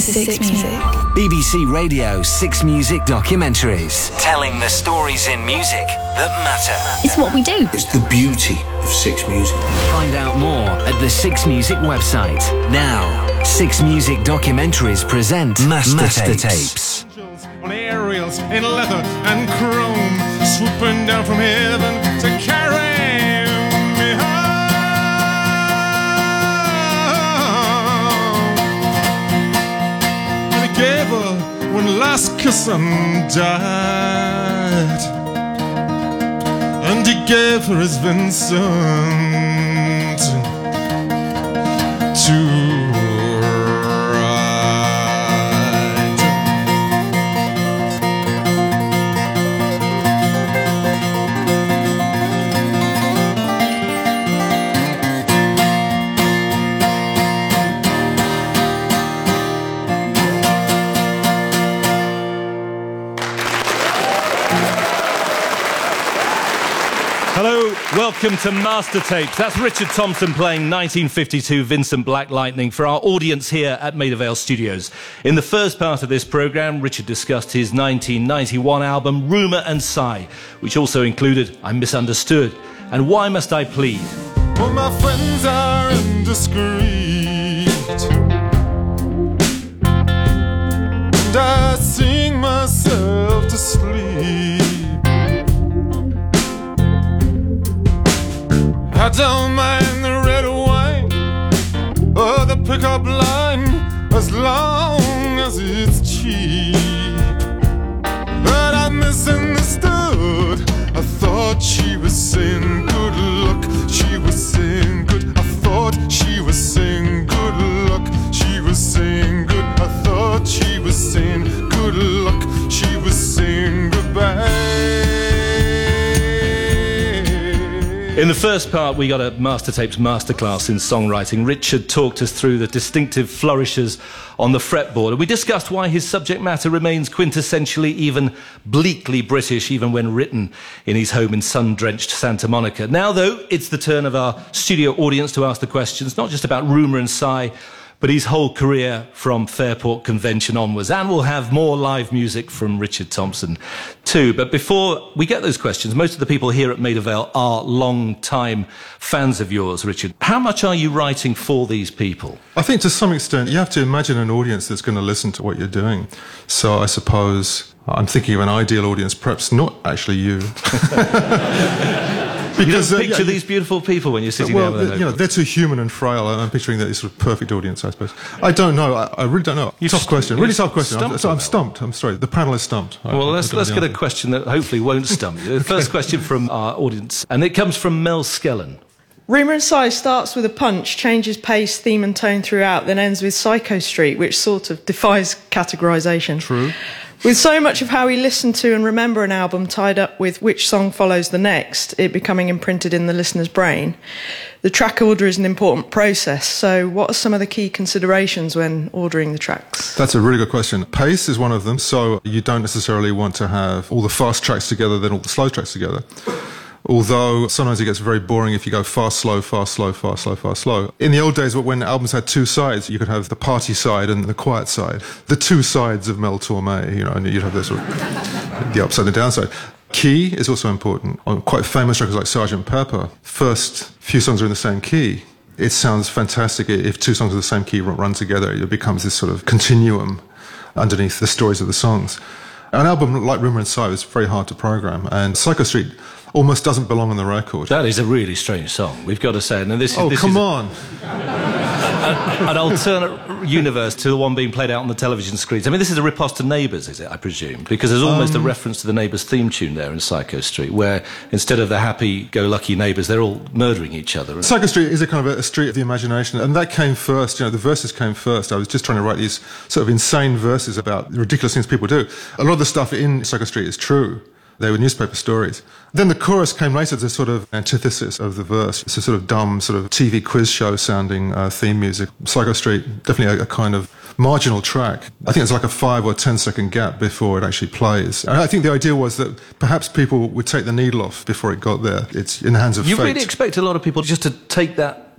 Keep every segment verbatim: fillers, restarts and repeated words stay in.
Six Music. B B C Radio Six Music documentaries, telling the stories in music that matter. It's what we do. It's the beauty of Six Music. Find out more at the Six Music website. Now, Six Music documentaries present Master, Master Tapes. Tapes. On aerials in leather and chrome, swooping down from heaven to carry me home. And he gave her one last kiss and died, and he gave her his Vincent to Welcome to Master Tapes. That's Richard Thompson playing nineteen fifty-two Vincent Black Lightning for our audience here at Maida Vale Studios. In the first part of this programme, Richard discussed his nineteen ninety-one album Rumour and Sigh, which also included I'm Misunderstood and Why Must I Plead. Well, my friends are indiscreet, and I sing myself to sleep. I don't mind the red wine or the pickup line as long as it's cheap. But I misunderstood. I thought she was saying good luck. She was saying good. I thought she was saying good luck. She was saying good. I thought she was saying good luck. She was saying goodbye. In the first part, we got a Master Tapes masterclass in songwriting. Richard talked us through the distinctive flourishes on the fretboard, and we discussed why his subject matter remains quintessentially, even bleakly British, even when written in his home in sun-drenched Santa Monica. Now, though, it's the turn of our studio audience to ask the questions, not just about Rumour and Sigh, but his whole career from Fairport Convention onwards. And we'll have more live music from Richard Thompson too. But before we get those questions, most of the people here at Maida Vale are long-time fans of yours, Richard. How much are you writing for these people? I think to some extent you have to imagine an audience that's going to listen to what you're doing. So I suppose I'm thinking of an ideal audience, perhaps not actually you. Because, you don't picture uh, yeah, these beautiful people when you're sitting well, there with the, you know, they're too human and frail. I'm picturing that sort of perfect audience, I suppose. I don't know. I, I really don't know. You've tough question. Really tough question. Stumped I'm, I'm stumped. I'm sorry. The panel is stumped. Well, I, let's, I let's get answer. a question that hopefully won't stump you. The first question from our audience, and it comes from Mel Skellen. Rumour and Sigh starts with a punch, changes pace, theme and tone throughout, then ends with Psycho Street, which sort of defies categorisation. True. With so much of how we listen to and remember an album tied up with which song follows the next, it becoming imprinted in the listener's brain, the track order is an important process. So what are some of the key considerations when ordering the tracks? That's a really good question. Pace is one of them, so you don't necessarily want to have all the fast tracks together, then all the slow tracks together. Although sometimes it gets very boring if you go fast, slow, fast, slow, fast, slow, fast, slow. In the old days, when albums had two sides, you could have the party side and the quiet side. The two sides of Mel Torme, you know, and you'd have the sort of the upside and the downside. Key is also important. On quite famous records like Sergeant Pepper, first few songs are in the same key. It sounds fantastic if two songs of the same key run together. It becomes this sort of continuum underneath the stories of the songs. An album like Rumour and Sigh is very hard to program, and Psycho Street almost doesn't belong on the record. That is a really strange song, we've got to say. And this is, oh, this come is on! An, an alternate universe to the one being played out on the television screens. I mean, this is a riposte to Neighbours, is it, I presume? Because there's almost um, a reference to the Neighbours theme tune there in Psycho Street, where instead of the happy-go-lucky neighbours, they're all murdering each other. Psycho Street is a kind of a, a street of the imagination, and that came first, you know, the verses came first. I was just trying to write these sort of insane verses about the ridiculous things people do. A lot of the stuff in Psycho Street is true. They were newspaper stories. Then the chorus came later as a sort of antithesis of the verse. It's a sort of dumb, sort of T V quiz show sounding uh, theme music. Psycho Street, definitely a, a kind of marginal track. I think it's like a five or ten second gap before it actually plays. And I think the idea was that perhaps people would take the needle off before it got there. It's in the hands of you fate. You really expect a lot of people just to take that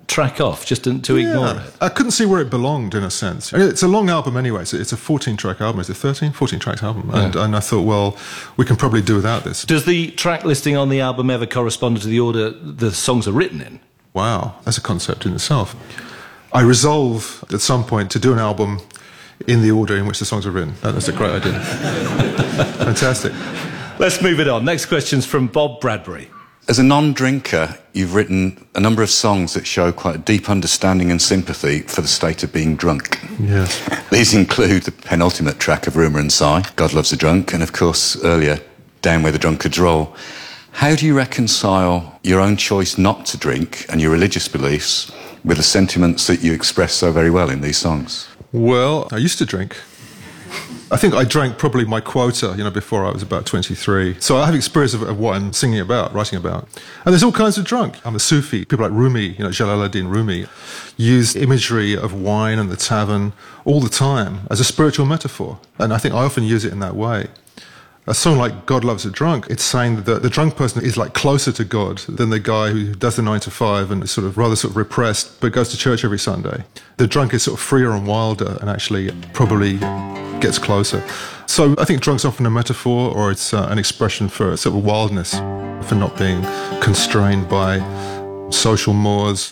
track off, just to, to Yeah. ignore it. I couldn't see where it belonged in a sense. And it's a long album anyway. So it's a fourteen-track album. Is it thirteen? fourteen-track album. And, Yeah. and I thought, well, we can probably do without this. Does the track listing on the album ever correspond to the order the songs are written in? Wow, that's a concept in itself. I resolve at some point to do an album in the order in which the songs are written. That's a great idea. Fantastic. Let's move it on. Next question's from Bob Bradbury. As a non-drinker, you've written a number of songs that show quite a deep understanding and sympathy for the state of being drunk. Yes. These include the penultimate track of Rumour and Sigh, God Loves a Drunk, and of course, earlier, Down Where the Drunkards Roll. How do you reconcile your own choice not to drink and your religious beliefs with the sentiments that you express so very well in these songs? Well, I used to drink. I think I drank probably my quota, you know, before I was about twenty-three. So I have experience of, of what I'm singing about, writing about. And there's all kinds of drunk. I'm a Sufi. People like Rumi, you know, Jalaluddin Rumi, used imagery of wine and the tavern all the time as a spiritual metaphor. And I think I often use it in that way. A song like God Loves a Drunk, it's saying that the drunk person is like closer to God than the guy who does the nine to five and is sort of rather sort of repressed but goes to church every Sunday. The drunk is sort of freer and wilder and actually probably gets closer. So I think drunk's often a metaphor or it's uh, an expression for sort of wildness, for not being constrained by social mores.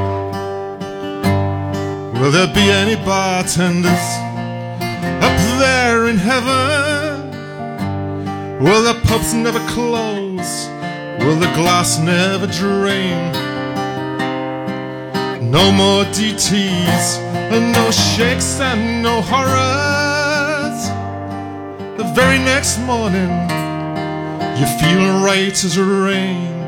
Will there be any bartenders up there in heaven? Will the pubs never close? Will the glass never drain? No more D Ts and no shakes and no horrors. The very next morning you feel right as rain.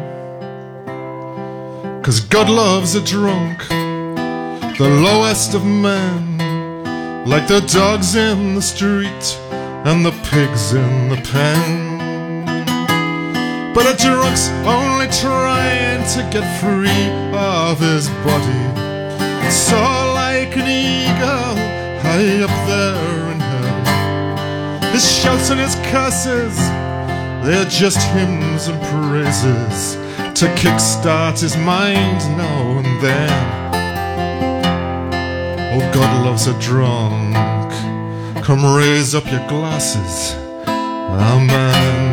'Cause God loves a drunk, the lowest of men, like the dogs in the street and the pigs in the pen. But a drunk's only trying to get free of his body. So like an eagle high up there in heaven, his shouts and his curses, they're just hymns and praises to kickstart his mind now and then. Oh, God loves a drunk. Come raise up your glasses, amen.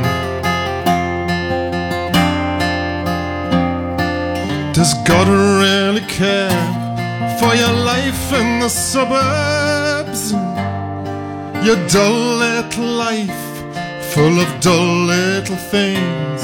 Does God really care for your life in the suburbs? Your dull little life, full of dull little things.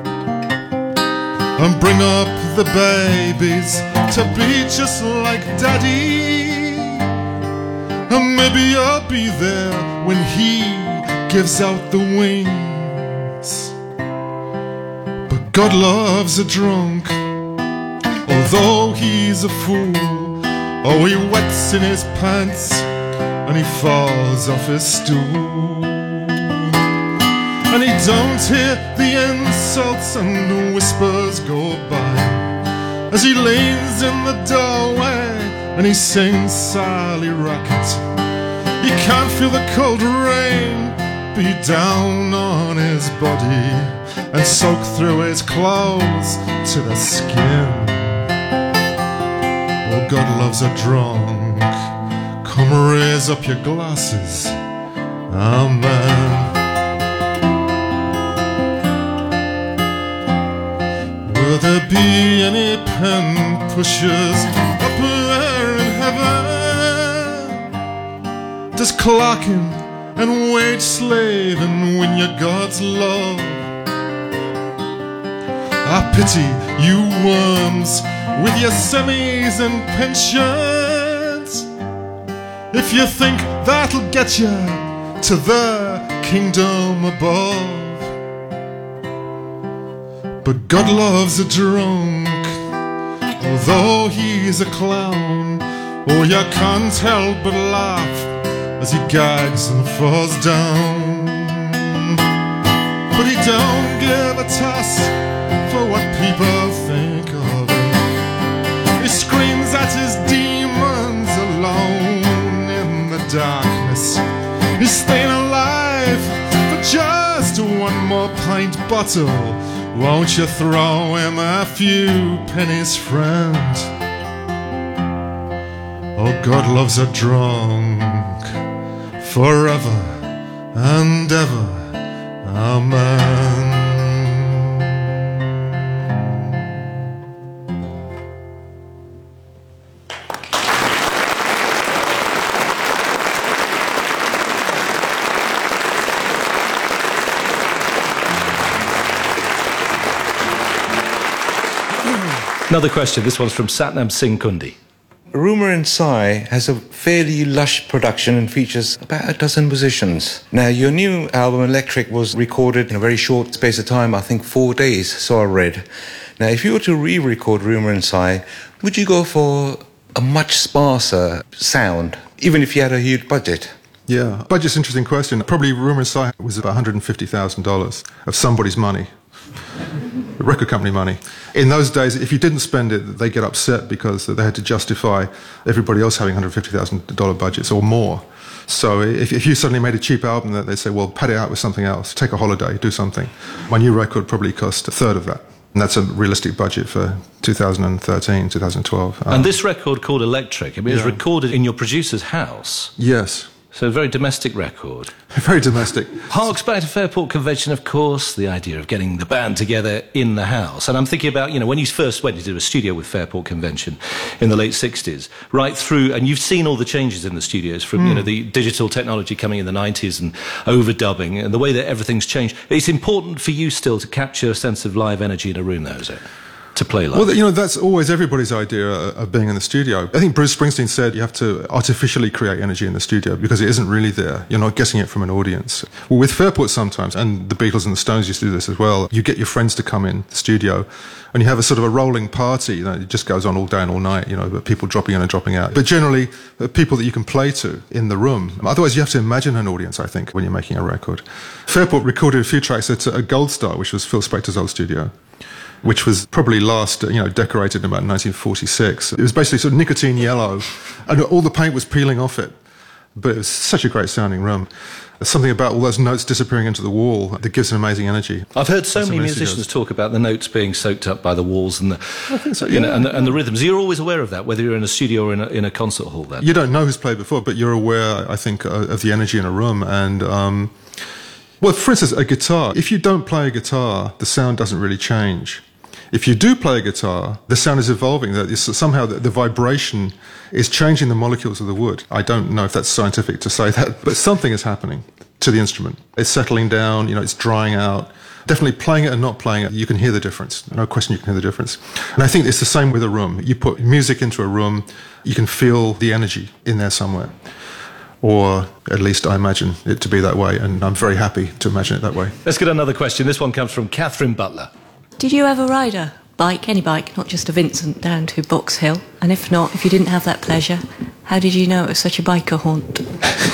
And bring up the babies to be just like Daddy. And maybe you'll be there when he gives out the wings. But God loves a drunk, although he's a fool. Oh, he wets in his pants and he falls off his stool. And he don't hear the insults and the whispers go by as he leans in the doorway and he sings Sally Rocket. He can't feel the cold rain beat down on his body and soak through his clothes to the skin. Oh, God loves a drunk. Come raise up your glasses, amen. Will there be any pen pushers up there in heaven? Does clocking and wage slaving win your God's love? I pity you worms with your semis and pensions, if you think that'll get you to the kingdom above. But God loves a drunk, although he's a clown. Oh, you can't help but laugh as he gags and falls down. But he don't give a toss for what people think of him. He screams at his demons alone in the darkness. He's staying alive for just one more pint bottle. Won't you throw him a few pennies, friend? Oh, God loves a drunk forever and ever. Amen. Another question. This one's from Satnam Singh Kundi. Rumour and Sigh has a fairly lush production and features about a dozen musicians. Now, your new album, Electric, was recorded in a very short space of time, I think four days, so I read. Now, if you were to re-record Rumour and Sigh, would you go for a much sparser sound, even if you had a huge budget? Yeah, budget's an interesting question. Probably Rumour and Sigh was about one hundred fifty thousand dollars of somebody's money. Record company money. In those days, if you didn't spend it, they get upset because they had to justify everybody else having one hundred fifty thousand dollars budgets or more. So if, if you suddenly made a cheap album, they'd say, well, pad it out with something else. Take a holiday, do something. My new record probably cost a third of that. And that's a realistic budget for two thousand thirteen, two thousand twelve. Um, and this record called Electric, I mean, yeah. it was recorded in your producer's house. Yes. So a very domestic record. Very domestic. Harks back to Fairport Convention, of course, the idea of getting the band together in the house. And I'm thinking about, you know, when you first went into a studio with Fairport Convention in the late sixties, right through, and you've seen all the changes in the studios from, mm. you know, the digital technology coming in the nineties and overdubbing and the way that everything's changed. It's important for you still to capture a sense of live energy in a room, though, is it? To play live. Well, you know, that's always everybody's idea of being in the studio. I think Bruce Springsteen said you have to artificially create energy in the studio because it isn't really there. You're not getting it from an audience. Well, with Fairport sometimes, and the Beatles and the Stones used to do this as well, you get your friends to come in the studio and you have a sort of a rolling party. You know, it just goes on all day and all night, you know, but people dropping in and dropping out. But generally, uh, people that you can play to in the room. Otherwise, you have to imagine an audience, I think, when you're making a record. Fairport recorded a few tracks at a Gold Star, which was Phil Spector's old studio, which was probably last, you know, decorated in about nineteen forty-six. It was basically sort of nicotine yellow, and all the paint was peeling off it. But it was such a great sounding room. There's something about all those notes disappearing into the wall that gives an amazing energy. I've heard so That's many musicians talk about the notes being soaked up by the walls and the, I think so, yeah. you know, and, the, and the rhythms. You're always aware of that, whether you're in a studio or in a, in a concert hall then? You don't know who's played before, but you're aware, I think, uh, of the energy in a room. And, um, well, for instance, a guitar. If you don't play a guitar, the sound doesn't really change. If you do play a guitar, the sound is evolving. That somehow the, the vibration is changing the molecules of the wood. I don't know if that's scientific to say that, but something is happening to the instrument. It's settling down, you know, it's drying out. Definitely playing it and not playing it, you can hear the difference. No question you can hear the difference. And I think it's the same with a room. You put music into a room, you can feel the energy in there somewhere. Or at least I imagine it to be that way, and I'm very happy to imagine it that way. Let's get another question. This one comes from Catherine Butler. Did you ever ride a bike, any bike, not just a Vincent, down to Box Hill? And if not, if you didn't have that pleasure, how did you know it was such a biker haunt?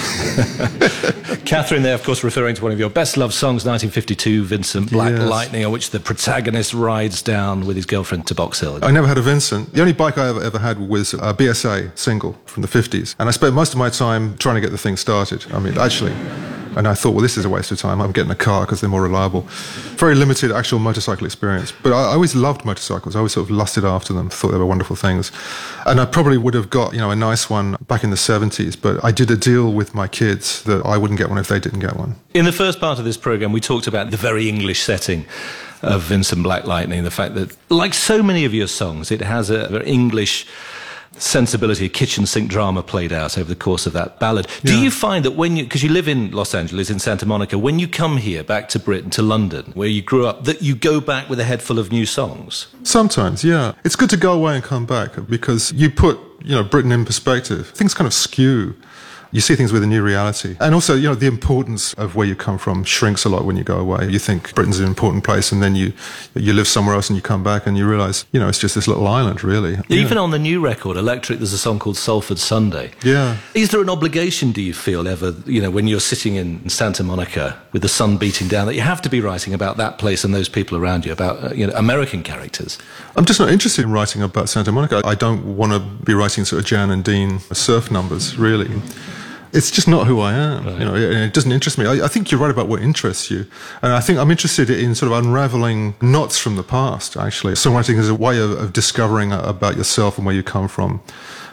Catherine there, of course, referring to one of your best-loved songs, nineteen fifty-two, Vincent, Black Yes. Lightning, on which the protagonist rides down with his girlfriend to Box Hill. I never had a Vincent. The only bike I ever, ever had was a B S A single from the fifties. And I spent most of my time trying to get the thing started. I mean, actually... And I thought, well, this is a waste of time. I'm getting a car because they're more reliable. Very limited actual motorcycle experience. But I, I always loved motorcycles. I always sort of lusted after them, thought they were wonderful things. And I probably would have got, you know, a nice one back in the seventies. But I did a deal with my kids that I wouldn't get one if they didn't get one. In the first part of this programme, we talked about the very English setting of Vincent Black Lightning, the fact that, like so many of your songs, it has a very English sensibility, a kitchen sink drama played out over the course of that ballad. Do Yeah. you find that when you, because you live in Los Angeles, in Santa Monica, when you come here, back to Britain, to London, where you grew up, that you go back with a head full of new songs? Sometimes, yeah. It's good to go away and come back because you put, you know, Britain in perspective. Things kind of skew. You see things with a new reality. And also, you know, the importance of where you come from shrinks a lot when you go away. You think Britain's an important place, and then you you live somewhere else and you come back and you realise, you know, it's just this little island, really. Even yeah. on the new record, Electric, there's a song called Salford Sunday. Yeah. Is there an obligation, do you feel, ever, you know, when you're sitting in Santa Monica with the sun beating down, that you have to be writing about that place and those people around you, about, uh, you know, American characters? I'm just not interested in writing about Santa Monica. I don't want to be writing sort of Jan and Dean surf numbers, really. It's just not who I am. Right. You know, it, it doesn't interest me. I, I think you're right about what interests you. And I think I'm interested in sort of unraveling knots from the past, actually. Songwriting is a way of, of discovering about yourself and where you come from.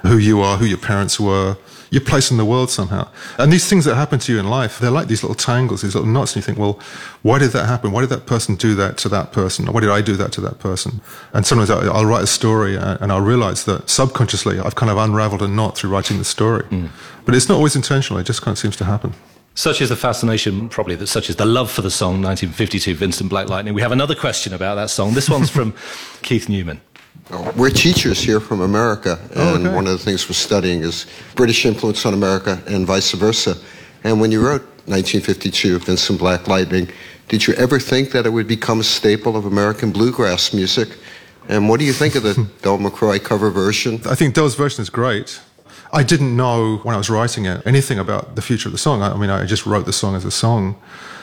who you are, who your parents were, your place in the world somehow. And these things that happen to you in life, they're like these little tangles, these little knots, and you think, well, why did that happen? Why did that person do that to that person? Why did I do that to that person? And sometimes I'll write a story and I'll realize that subconsciously I've kind of unraveled a knot through writing the story. Mm. But it's not always intentional, it just kind of seems to happen. Such is the fascination, probably, that such is the love for the song, nineteen fifty-two, Vincent Black Lightning. We have another question about that song. This one's from Keith Newman. We're teachers here from America, and oh, okay. one of the things we're studying is British influence on America and vice versa. And when you wrote nineteen fifty-two, Vincent Black Lightning, did you ever think that it would become a staple of American bluegrass music? And what do you think of the Del McCroy cover version? I think Del's version is great. I didn't know when I was writing it anything about the future of the song. I, I mean, I just wrote the song as a song,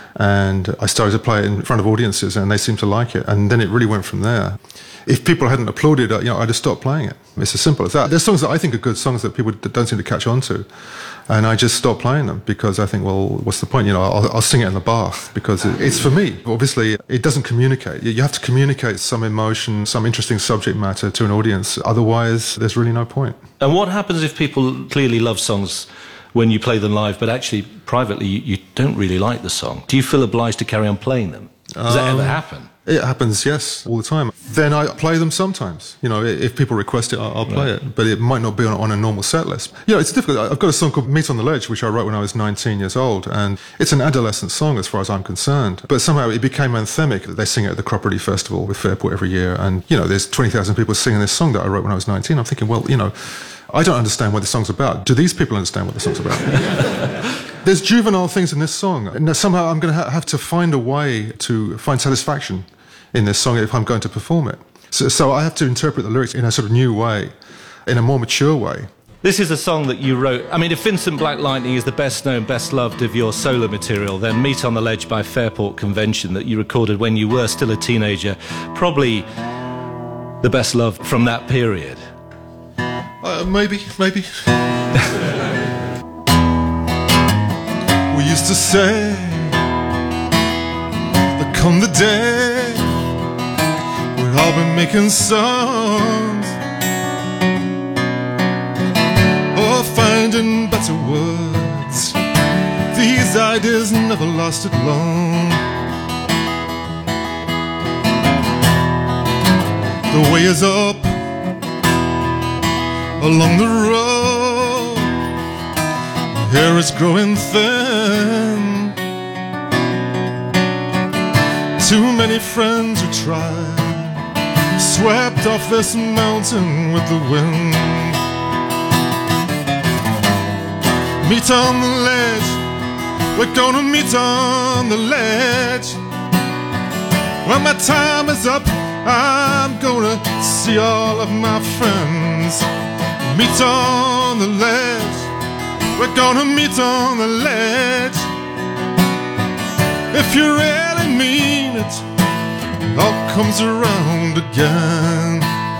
and I started to play it in front of audiences, and they seemed to like it, and then it really went from there. If people hadn't applauded, you know, I'd have stopped playing it. It's as simple as that. There's songs that I think are good songs that people don't seem to catch on to, and I just stopped playing them because I think, well, what's the point? You know, I'll, I'll sing it in the bath because it, it's for me. Obviously, it doesn't communicate. You have to communicate some emotion, some interesting subject matter to an audience. Otherwise, there's really no point. And what happens if people clearly love songs when you play them live, but actually, privately, you, you don't really like the song? Do you feel obliged to carry on playing them? Does um, that ever happen? It happens, yes, all the time. Then I play them sometimes. You know, if people request it, I'll play right. it. But it might not be on, on a normal set list. You know, it's difficult. I've got a song called Meet on the Ledge, which I wrote when I was nineteen years old. And it's an adolescent song as far as I'm concerned. But somehow it became anthemic. They sing it at the Cropredy Festival with Fairport every year. And, you know, there's twenty thousand people singing this song that I wrote when I was nineteen. I'm thinking, well, you know, I don't understand what the song's about. Do these people understand what the song's about? There's juvenile things in this song. And somehow I'm going to ha- have to find a way to find satisfaction in this song if I'm going to perform it. So, so I have to interpret the lyrics in a sort of new way, in a more mature way. This is a song that you wrote. I mean, if Vincent Black Lightning is the best known, best loved of your solo material, then Meet on the Ledge by Fairport Convention that you recorded when you were still a teenager, probably the best loved from that period. Uh, maybe, maybe. We used to say, there come the day when I'll be making songs, or finding better words. These ideas never lasted long. The way is up along the road, hair is growing thin. Too many friends who tried, swept off this mountain with the wind. Meet on the ledge, we're gonna meet on the ledge. When my time is up, I'm gonna see all of my friends. Meet on the ledge, we're gonna meet on the ledge. If you really mean it, it all comes around again.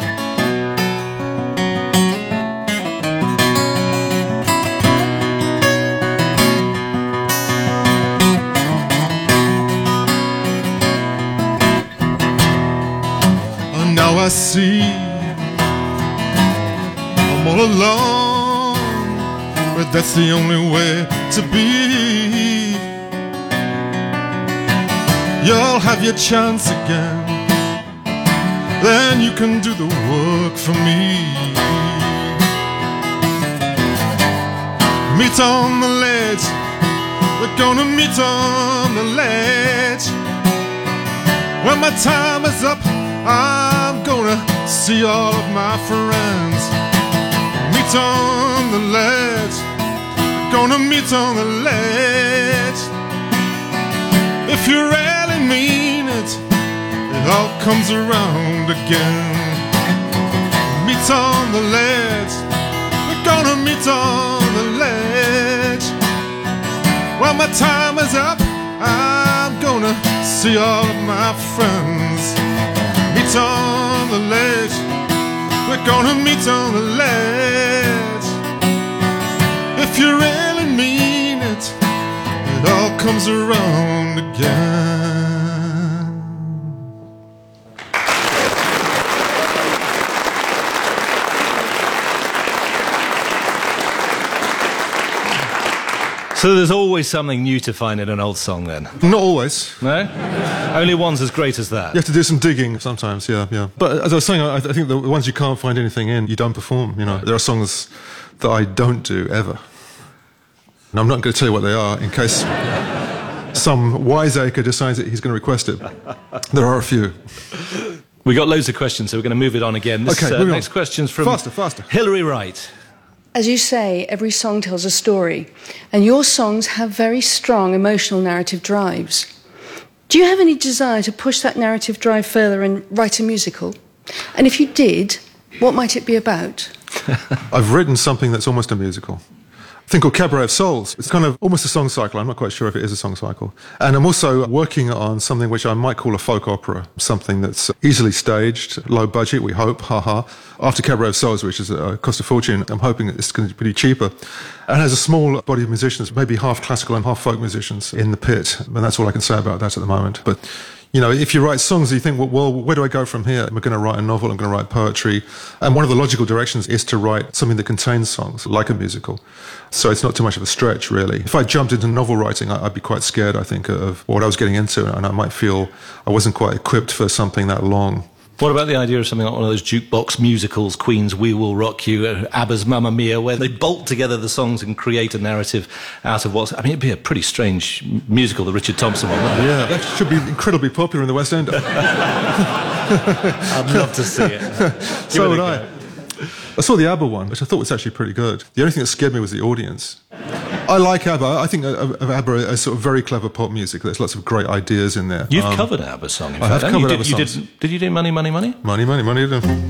And now I see I'm all alone, but that's the only way to be. You'll have your chance again, then you can do the work for me. Meet on the ledge, we're gonna meet on the ledge. When my time is up, I'm gonna see all of my friends. Meet on the ledge, we're gonna meet on the ledge. If you really mean it, it all comes around again. Meet on the ledge, we're gonna meet on the ledge. When my time is up, I'm gonna see all of my friends. Meet on the ledge, we're gonna meet on the ledge. If you really mean it, it all comes around again. So there's always something new to find in an old song then? Not always. No? Only ones as great as that? You have to do some digging sometimes, yeah, yeah. But as I was saying, I, I think the ones you can't find anything in, you don't perform, you know. There are songs that I don't do, ever. And I'm not going to tell you what they are, in case some wiseacre decides that he's going to request it. There are a few. We got loads of questions, so we're going to move it on again. This okay, uh, next on. question's from faster, faster. Hilary Wright. As you say, every song tells a story, and your songs have very strong emotional narrative drives. Do you have any desire to push that narrative drive further and write a musical? And if you did, what might it be about? I've written something that's almost a musical. A thing called Cabaret of Souls. It's kind of almost a song cycle. I'm not quite sure if it is a song cycle. And I'm also working on something which I might call a folk opera, something that's easily staged, low budget, we hope, haha. After Cabaret of Souls, which is a cost a fortune, I'm hoping that it's going to be pretty cheaper. And has a small body of musicians, maybe half classical and half folk musicians in the pit. And that's all I can say about that at the moment. But you know, if you write songs, you think, well, well, where do I go from here? I'm going to write a novel, I'm going to write poetry. And one of the logical directions is to write something that contains songs, like a musical. So it's not too much of a stretch, really. If I jumped into novel writing, I'd be quite scared, I think, of what I was getting into, and I might feel I wasn't quite equipped for something that long. What about the idea of something like one of those jukebox musicals, Queen's We Will Rock You, ABBA's Mamma Mia, where they bolt together the songs and create a narrative out of what's... I mean, it'd be a pretty strange musical, the Richard Thompson one, wouldn't it? Yeah, that should be incredibly popular in the West End. I'd love to see it. So would I. I saw the ABBA one, which I thought was actually pretty good. The only thing that scared me was the audience. I like ABBA. I think of ABBA as sort of very clever pop music. There's lots of great ideas in there. You've um, covered an ABBA song, in I fact. have covered you ABBA did, you songs. did, did you do Money, Money, Money? Money, money, money.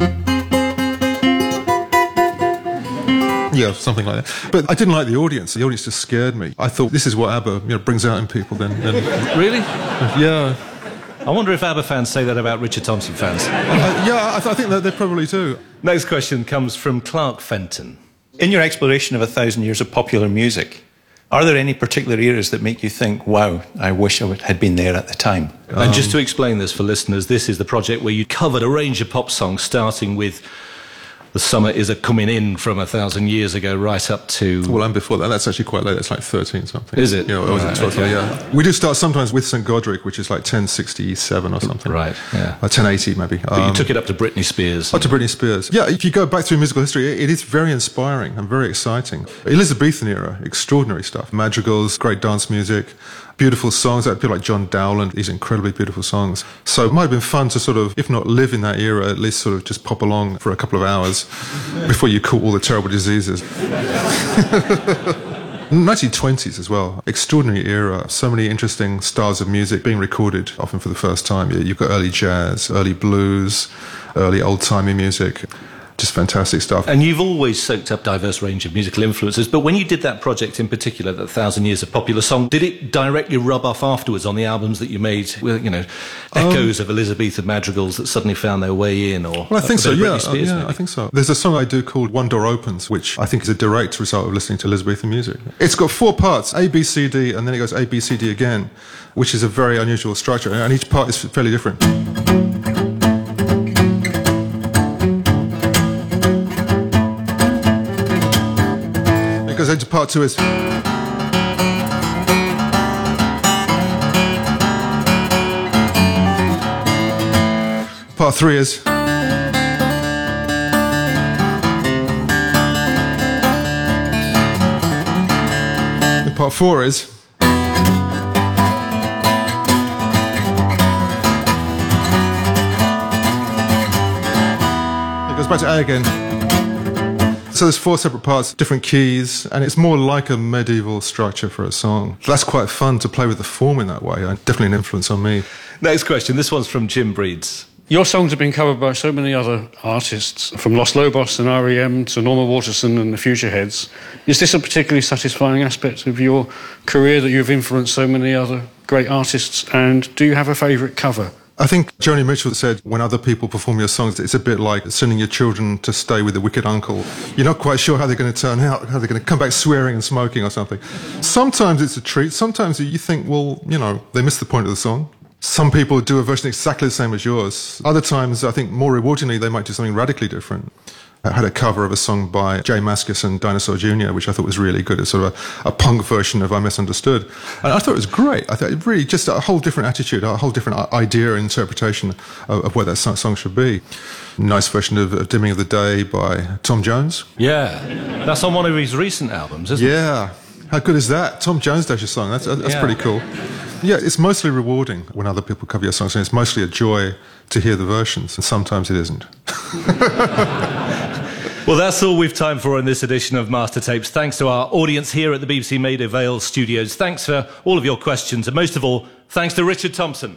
Yeah, something like that. But I didn't like the audience. The audience just scared me. I thought, this is what ABBA you know, brings out in people then. then Really? Yeah. I wonder if ABBA fans say that about Richard Thompson fans. Uh, yeah, I, th- I think that they probably do. Next question comes from Clark Fenton. In your exploration of a thousand years of popular music, are there any particular eras that make you think, wow, I wish I would, had been there at the time? Um, and just to explain this for listeners, this is the project where you covered a range of pop songs, starting with The Summer Is a Coming In from a thousand years ago, right up to... Well, and before that, that's actually quite late. It's like thirteen something. Is it? You know, it was Right, twelve, okay. yeah. We do start sometimes with Saint Godric, which is like ten sixty-seven or something. Right, yeah. Or ten eighty maybe. But Um, you took it up to Britney Spears. Up to Britney Spears. Yeah, if you go back through musical history, it is very inspiring and very exciting. Elizabethan era, extraordinary stuff. Madrigals, great dance music, beautiful songs. People like John Dowland, these incredibly beautiful songs. So it might have been fun to sort of, if not live in that era, at least sort of just pop along for a couple of hours before you caught all the terrible diseases. nineteen twenties as well. Extraordinary era. So many interesting styles of music being recorded, often for the first time. You've got early jazz, early blues, early old-timey music. Just fantastic stuff. And you've always soaked up diverse range of musical influences, but when you did that project in particular, that Thousand Years of Popular Song, did it directly rub off afterwards on the albums that you made with, you know, echoes um, of Elizabethan madrigals that suddenly found their way in? Or well, I think so, yeah. Spears, uh, yeah I think so. There's a song I do called One Door Opens, which I think is a direct result of listening to Elizabethan music. It's got four parts, A, B, C, D, and then it goes A, B, C, D again, which is a very unusual structure, and each part is fairly different. Goes into part two is part three is and part four is it goes back to A again. So there's four separate parts, different keys, and it's more like a medieval structure for a song. That's quite fun to play with the form in that way. Definitely an influence on me. Next question. This one's from Jim Breeds. Your songs have been covered by so many other artists, from Los Lobos and R E M to Norma Waterson and the Futureheads. Is this a particularly satisfying aspect of your career that you've influenced so many other great artists? And do you have a favourite cover? I think Joni Mitchell said when other people perform your songs, it's a bit like sending your children to stay with the wicked uncle. You're not quite sure how they're going to turn out, how they're going to come back swearing and smoking or something. Sometimes it's a treat. Sometimes you think, well, you know, they missed the point of the song. Some people do a version exactly the same as yours. Other times, I think more rewardingly, they might do something radically different. I had a cover of a song by Jay Mascis and Dinosaur Junior, which I thought was really good. It's sort of a, a punk version of I Misunderstood. And I thought it was great. I thought it really just a whole different attitude, a whole different idea and interpretation of, of what that song should be. Nice version of, of Dimming of the Day by Tom Jones. Yeah, that's on one of his recent albums, isn't yeah. it? Yeah. How good is that? Tom Jones does your song. That's, that's yeah. pretty cool. Yeah, it's mostly rewarding when other people cover your songs, and it's mostly a joy to hear the versions, and sometimes it isn't. Well, that's all we've time for in this edition of Master Tapes. Thanks to our audience here at the B B C Maida Vale studios. Thanks for all of your questions, and most of all, thanks to Richard Thompson.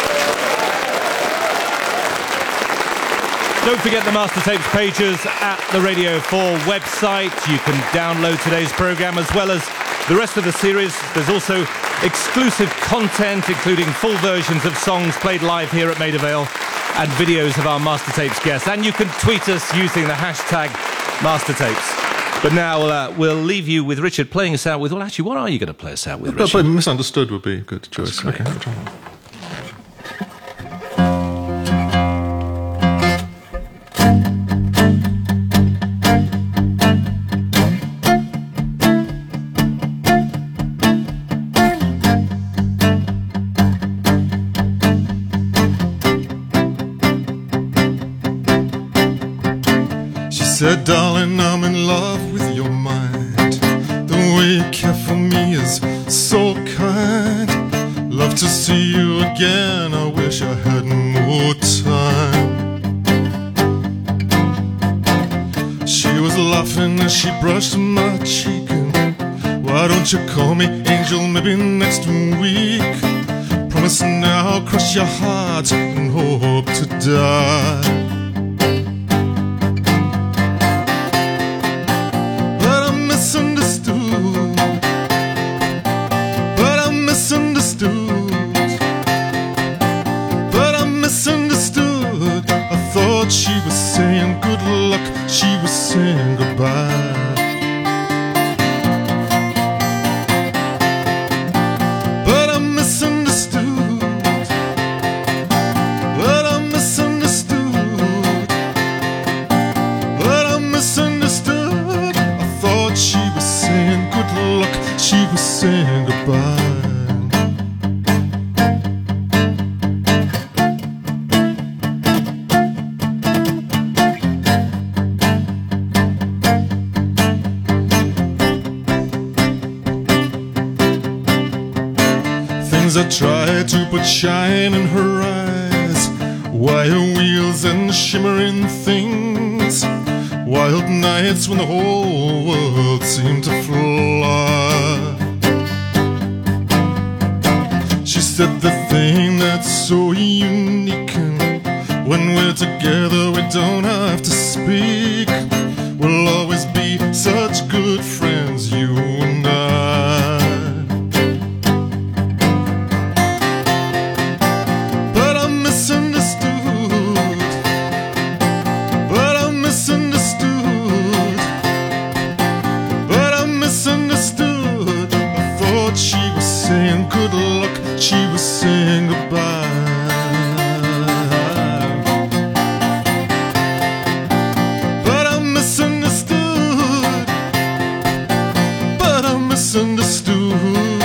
Don't forget the Master Tapes pages at the Radio four website. You can download today's programme as well as the rest of the series. There's also exclusive content, including full versions of songs played live here at Maida Vale and videos of our Master Tapes guests. And you can tweet us using the hashtag Master Tapes. But now uh, we'll leave you with Richard playing us out with... Well, actually, what are you going to play us out with, Richard? But Misunderstood would be a good choice. Okay. Said, darling, I'm in love with your mind. The way you care for me is so kind. Love to see you again, I wish I had more time. She was laughing as she brushed my cheek. And why don't you call me angel, maybe next week? Promise now I'll crush your heart and hope to die. She was saying good luck, she was saying goodbye. But I misunderstood, but I misunderstood, but I misunderstood. I thought she was saying good luck, she was saying goodbye. I tried to put shine in her eyes, wire wheels and shimmering things, wild nights when the whole world seemed to fly. She said the thing that's so unique, and when we're together we don't have to speak. We'll always be such good friends, you and I. She was saying goodbye. But I misunderstood, but I misunderstood,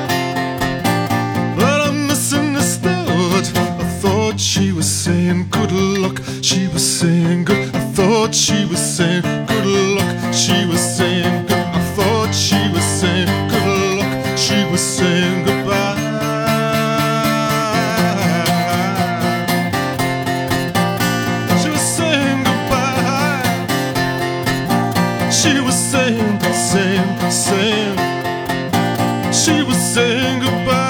but I misunderstood. I thought she was saying good luck, she was saying good. I thought she was saying good luck, she was saying good. I thought she was saying good luck, she was saying goodbye. She was saying, saying, saying, she was saying goodbye.